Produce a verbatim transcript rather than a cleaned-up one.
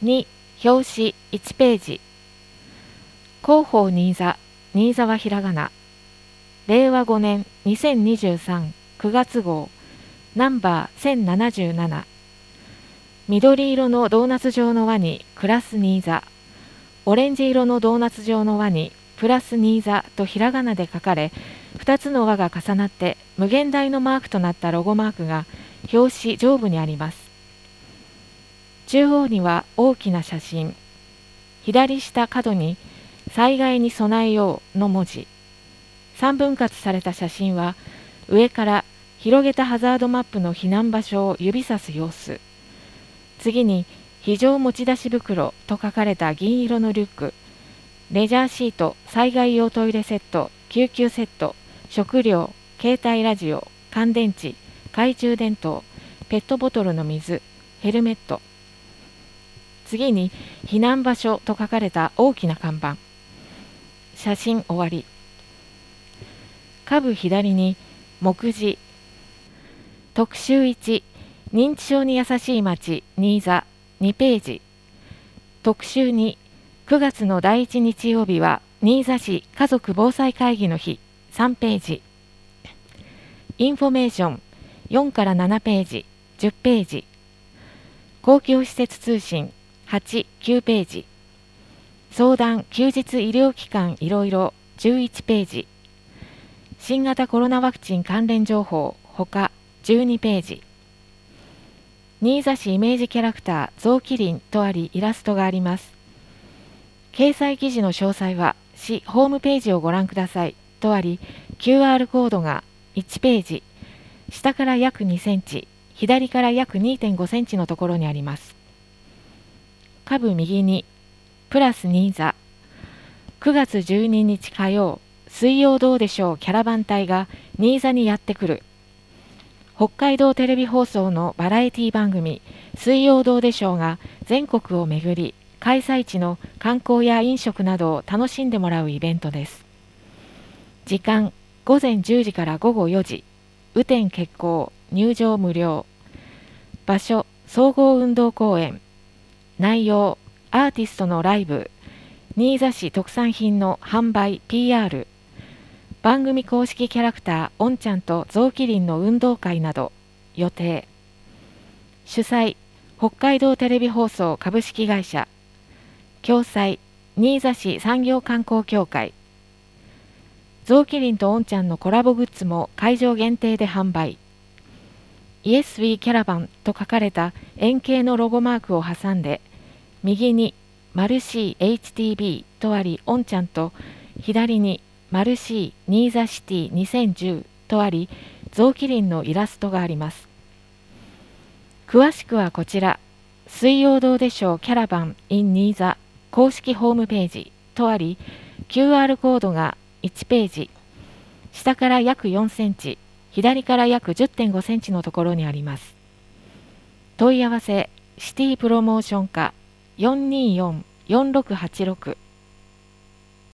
に、表紙いちページ。広報新座、新座はひらがな。れいわごねんにせんにじゅうさんくがつ号、ナンバーせんななじゅうなな。緑色のドーナツ状の輪にクラス新座、オレンジ色のドーナツ状の輪にプラス新座とひらがなで書かれ、ふたつの輪が重なって無限大のマークとなったロゴマークが表紙上部にあります。中央には大きな写真、左下角に災害に備えようの文字。さんぶん割された写真は上から広げたハザードマップの避難場所を指さす様子。次に非常持ち出し袋と書かれた銀色のリュック、レジャーシート、災害用トイレセット、救急セット、食料、携帯ラジオ、乾電池、懐中電灯、ペットボトルの水、ヘルメット。次に避難場所と書かれた大きな看板。写真終わり。下部左に目次。特集いち、認知症に優しい町新座にページ。特集に、くがつのだいいち日曜日は新座市家族防災会議の日さんページ。インフォメーションよんからななページじゅっページ。公共施設通信はち、きゅうページ。相談休日医療機関いろいろじゅういちページ。新型コロナワクチン関連情報ほかじゅうにページ。新座市イメージキャラクターゾウキリンとありイラストがあります。掲載記事の詳細は市ホームページをご覧くださいとあり、 キューアール コードがいちページ、下から約にセンチ、左から約 にてんごセンチのところにあります。下部右にプラス新座、くがつじゅうににち火曜、水曜どうでしょうキャラバン隊が新座にやってくる。北海道テレビ放送のバラエティ番組水曜どうでしょうが全国を巡り、開催地の観光や飲食などを楽しんでもらうイベントです。時間ごぜんじゅうじからごごよじ、雨天決行、入場無料。場所総合運動公園。内容アーティストのライブ、新座市特産品の販売 ピーアール、番組公式キャラクターおんちゃんとゾウキリンの運動会など予定。主催北海道テレビ放送株式会社。共催新座市産業観光協会。ゾウキリンとおんちゃんのコラボグッズも会場限定で販売。イエス・ウィー・キャラバンと書かれた円形のロゴマークを挟んで、右にマルシー エイチティービー とありおんちゃんと、左にマルシー新座シティにせんじゅうとありゾウキリンのイラストがあります。詳しくはこちら、水曜どうでしょうキャラバン in 新座公式ホームページとあり、 キューアール コードがいちページ、下から約よんセンチ、左から約 じゅってんごセンチのところにあります。問い合わせシティプロモーション課 よんにーよん よんろくはちろく